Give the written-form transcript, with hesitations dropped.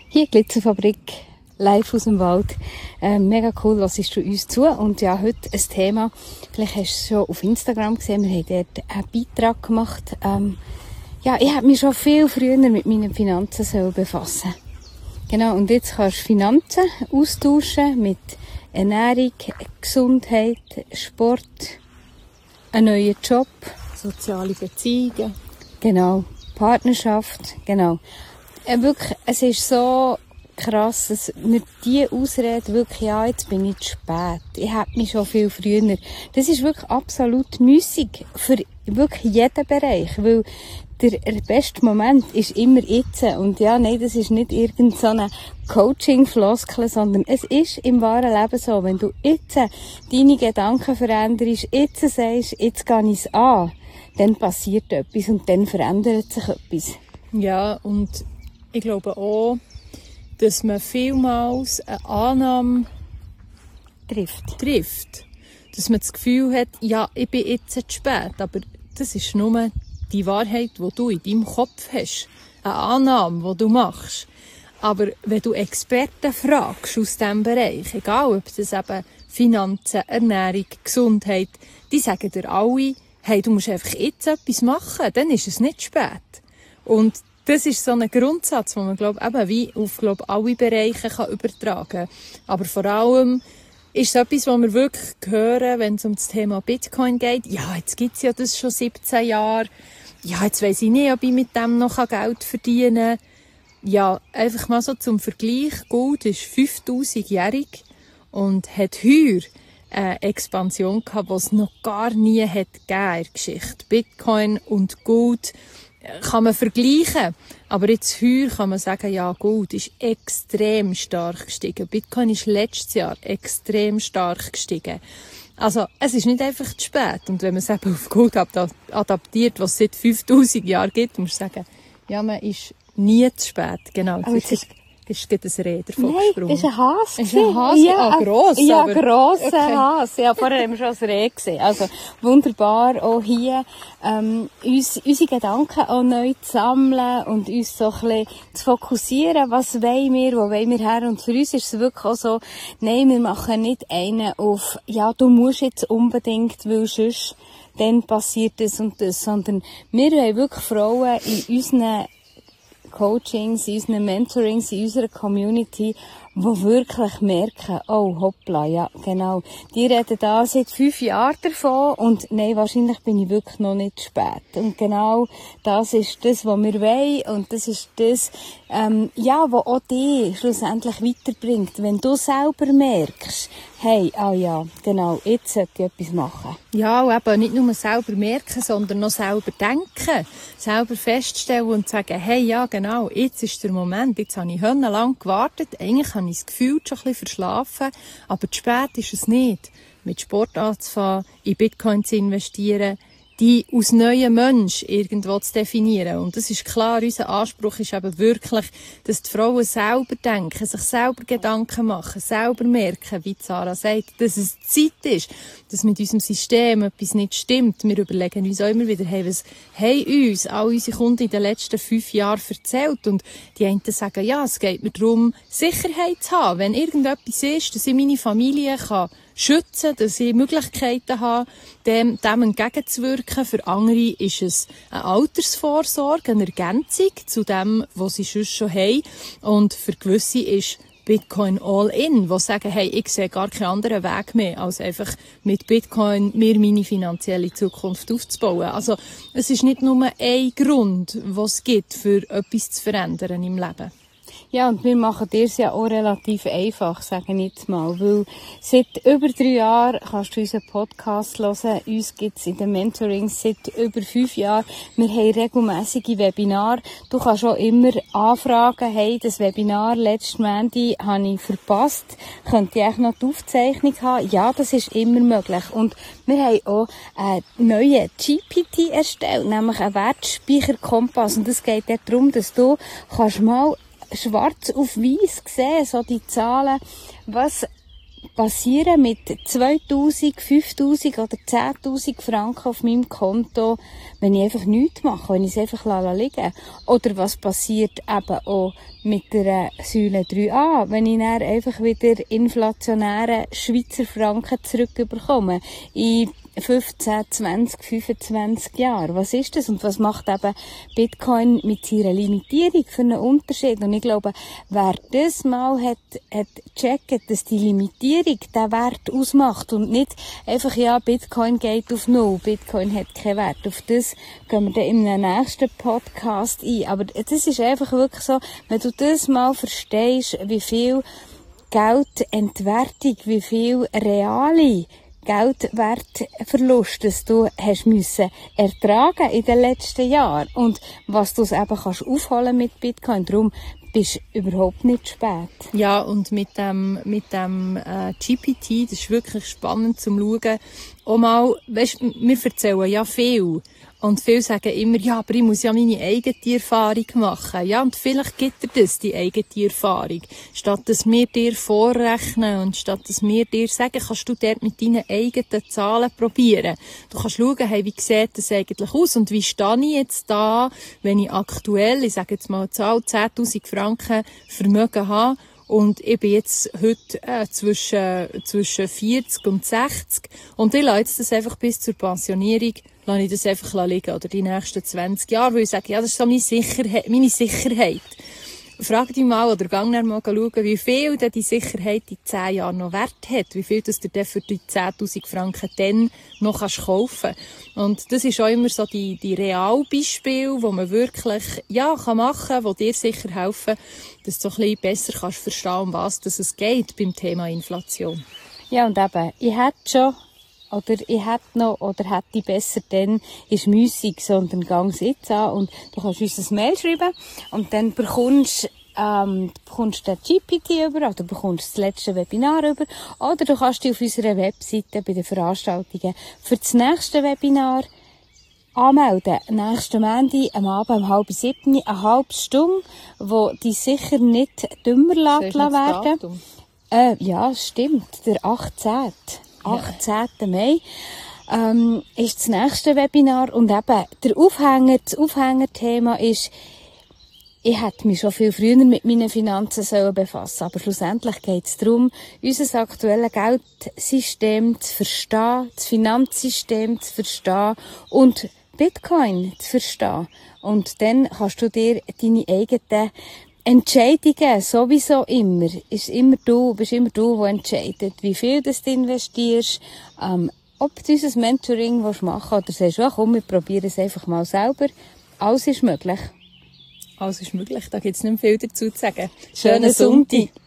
Hier Glitzerfabrik, live aus dem Wald. Mega cool, hörst du uns zu. Und ja, heute ein Thema, vielleicht hast du es schon auf Instagram gesehen, wir haben dort einen Beitrag gemacht. Ja, ich habe mich schon viel früher mit meinen Finanzen befassen. Genau, und jetzt kannst du Finanzen austauschen mit Ernährung, Gesundheit, Sport, einen neuen Job, soziale Beziehungen. Genau, Partnerschaft, genau. Wirklich, es ist so krass, dass mir die Ausrede wirklich, ja, jetzt bin ich zu spät. Ich hätte mich schon viel früher. Das ist wirklich absolut müßig für wirklich jeden Bereich, weil der beste Moment ist immer jetzt. Und ja, nein, das ist nicht irgend so eine Coaching-Floskel, sondern es ist im wahren Leben so, wenn du jetzt deine Gedanken veränderst, jetzt sagst, jetzt gehe ich es an, dann passiert etwas und dann verändert sich etwas. Ja, und ich glaube auch, dass man vielmals eine Annahme trifft. Dass man das Gefühl hat, ja, ich bin jetzt zu spät. Aber das ist nur die Wahrheit, die du in deinem Kopf hast. Eine Annahme, die du machst. Aber wenn du Experten fragst aus diesem Bereich, egal ob das eben Finanzen, Ernährung, Gesundheit, die sagen dir alle, hey, du musst einfach jetzt etwas machen, dann ist es nicht spät. Und das ist so ein Grundsatz, den man, eben wie auf, alle Bereiche übertragen kann. Aber vor allem ist es etwas, was wir wirklich hören, wenn es um das Thema Bitcoin geht. Ja, jetzt gibt es ja das schon 17 Jahre. Ja, jetzt weiss ich nicht, ob ich mit dem noch Geld verdienen kann. Ja, einfach mal so zum Vergleich. Gold ist 5000-jährig und hat heuer eine Expansion gehabt, die es noch gar nie hat gegeben in der Geschichte. Bitcoin und Gold kann man vergleichen. Aber jetzt heuer kann man sagen, ja, Gold ist extrem stark gestiegen. Bitcoin ist letztes Jahr extrem stark gestiegen. Also, es ist nicht einfach zu spät. Und wenn man es eben auf Gold adaptiert, was es seit 5000 Jahren gibt, muss man sagen, ja, man ist nie zu spät. Genau. Ist gerade ein Reh davon gesprungen. Nein, das ist ein Hase. Ist ein Hase? Ja, gross. Ja, ein grosser okay. Hase. Ja, vorher haben wir schon ein Reh gesehen. Also, wunderbar, auch hier, unsere Gedanken auch neu zu sammeln und uns so ein bisschen zu fokussieren. Was wollen wir, wo wollen wir her? Und für uns ist es wirklich auch so, nein, wir machen nicht einen auf, ja, du musst jetzt unbedingt, weil sonst, dann passiert das und das, sondern wir wollen wirklich Frauen in unseren Coachings, in unseren Mentorings, in unserer Community, die wirklich merken, oh, hoppla, ja, genau. Die reden da seit 5 Jahren davon und nein, wahrscheinlich bin ich wirklich noch nicht spät. Und genau das ist das, was wir wollen und das ist das, ja, was auch dich schlussendlich weiterbringt. Wenn du selber merkst, hey, ah ja, genau, jetzt sollte ich etwas machen. Ja, und eben nicht nur selber merken, sondern noch selber denken. Selber feststellen und sagen, hey, ja, genau, jetzt ist der Moment, jetzt habe ich lang gewartet, eigentlich habe ich das Gefühl schon ein bisschen verschlafen, aber zu spät ist es nicht. Mit Sport anzufangen, in Bitcoin zu investieren, die aus neuen Mensch irgendwo zu definieren. Und das ist klar, unser Anspruch ist eben wirklich, dass die Frauen selber denken, sich selber Gedanken machen, selber merken, wie Sarah sagt, dass es Zeit ist, dass mit unserem System etwas nicht stimmt. Wir überlegen uns auch immer wieder, hey, was haben uns all unsere Kunden in den letzten 5 Jahren erzählt? Und die einen sagen, ja, es geht mir darum, Sicherheit zu haben. Wenn irgendetwas ist, dass ich meine Familie kann schützen, dass ich Möglichkeiten habe, dem entgegenzuwirken. Für andere ist es eine Altersvorsorge, eine Ergänzung zu dem, was sie sonst schon haben. Und für gewisse ist Bitcoin All-In, die sagen, hey, ich sehe gar keinen anderen Weg mehr, als einfach mit Bitcoin mir meine finanzielle Zukunft aufzubauen. Also, es ist nicht nur ein Grund, was es gibt, für etwas zu verändern im Leben. Ja, und wir machen dir es ja auch relativ einfach, sage ich jetzt mal, weil seit über 3 Jahren kannst du unseren Podcast hören. Uns gibt's in den Mentorings seit über 5 Jahren. Wir haben regelmässige Webinare. Du kannst auch immer anfragen, hey, das Webinar letzten Montag habe ich verpasst. Könnte ich eigentlich noch die Aufzeichnung haben? Ja, das ist immer möglich. Und wir haben auch einen neuen GPT erstellt, nämlich einen Wertspeicherkompass. Und es geht darum, dass du kannst mal schwarz auf weiß sehen, so die Zahlen, was passieren mit 2000, 5000 oder 10.000 Franken auf meinem Konto, wenn ich einfach nichts mache, wenn ich es einfach liegen? Oder was passiert eben auch mit der Säule 3a, wenn ich dann einfach wieder inflationäre Schweizer Franken zurückbekomme? In 15, 20, 25 Jahre. Was ist das? Und was macht eben Bitcoin mit seiner Limitierung für einen Unterschied? Und ich glaube, wer das mal hat gecheckt, dass die Limitierung den Wert ausmacht und nicht einfach, ja, Bitcoin geht auf Null, Bitcoin hat keinen Wert. Auf das gehen wir dann in einem nächsten Podcast ein. Aber das ist einfach wirklich so, wenn du das mal verstehst, wie viel Geldentwertung, wie viel reale Geldwertverlust, das du hast müssen ertragen in den letzten Jahren und was du eben kannst aufholen mit Bitcoin. Darum bist du überhaupt nicht spät. Ja, und mit dem GPT, das ist wirklich spannend zum Schauen. Auch mal, weisst, wir erzählen ja viel. Und viele sagen immer, ja, aber ich muss ja meine eigene Erfahrung machen. Ja, und vielleicht gibt dir das, die eigene Erfahrung. Statt dass wir dir vorrechnen und statt dass wir dir sagen, kannst du dort mit deinen eigenen Zahlen probieren. Du kannst schauen, hey, wie sieht das eigentlich aus und wie stehe ich jetzt da, wenn ich aktuell, ich sage jetzt mal Zahl, 10.000 Franken Vermögen habe. Und ich bin jetzt heute zwischen 40 und 60. Und ich lasse jetzt das einfach bis zur Pensionierung, lasse ich das einfach liegen. Oder die nächsten 20 Jahre, weil ich sage, ja, das ist so meine Sicherheit. Frag dich mal, oder gang dann mal schauen, wie viel denn die Sicherheit in 10 Jahren noch Wert hat. Wie viel das du dann für die 10.000 Franken dann noch kaufen kannst. Und das ist auch immer so die Realbeispiele, die man wirklich, ja, machen kann, die dir sicher helfen, dass du so ein bisschen besser kannst verstehen, um was es geht beim Thema Inflation. Ja, und eben, ich hätte besser, dann ist müssig, sondern gang's jetzt an und du kannst uns ein Mail schreiben und dann bekommst den GPT über oder bekommst das letzte Webinar über oder du kannst dich auf unserer Webseite bei den Veranstaltungen für das nächste Webinar anmelden. Nächsten Montag am Abend um 6:30, eine halbe Stunde, wo die sicher nicht dümmer werden. Ja, stimmt, der 18. Mai ist das nächste Webinar und eben das Aufhängerthema ist, ich hätte mich schon viel früher mit meinen Finanzen befassen, aber schlussendlich geht es darum, unser aktuelles Geldsystem zu verstehen, das Finanzsystem zu verstehen und Bitcoin zu verstehen. Und dann kannst du dir deine eigenen Entscheidungen sowieso immer. Bist immer du, der entscheidet, wie viel du investierst, ob du unser Mentoring machen willst oder sagst, ja, komm, wir probieren es einfach mal selber. Alles ist möglich. Alles ist möglich, da gibt es nicht mehr viel dazu zu sagen. Schönen Sonntag.